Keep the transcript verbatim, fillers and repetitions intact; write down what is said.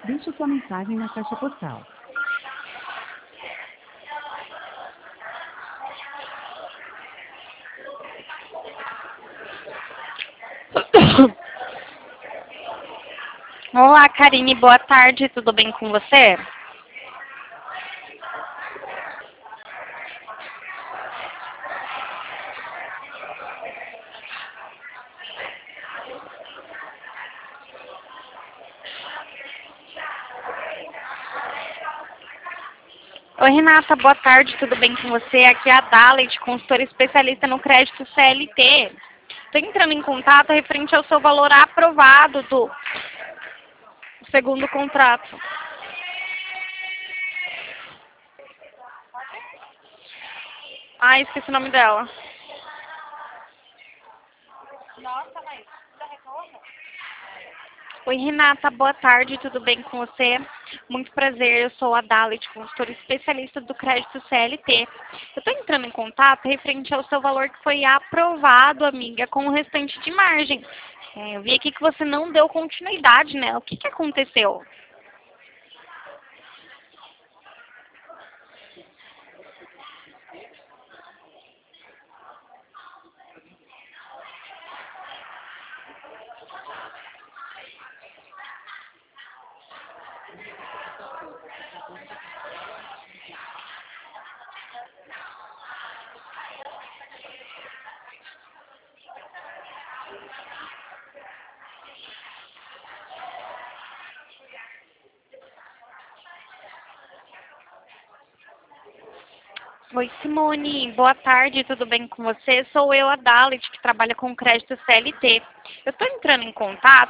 Deixe sua mensagem na caixa postal. Olá, Karine, boa tarde, tudo bem com você? Oi, Renata, boa tarde, tudo bem com você? Aqui é a Dalet, consultora especialista no crédito C L T. Estou entrando em contato referente ao seu valor aprovado do segundo contrato. Ah, esqueci o nome dela. Oi, Renata, boa tarde, tudo bem com você? Muito prazer, eu sou a Dalet, consultora especialista do crédito C L T. Eu estou entrando em contato referente ao seu valor que foi aprovado, amiga, com o restante de margem. É, eu vi aqui que você não deu continuidade, né? O que, que aconteceu? Oi, Simone. Boa tarde, tudo bem com você? Sou eu, a Dalet, que trabalha com crédito C L T. Eu estou entrando em contato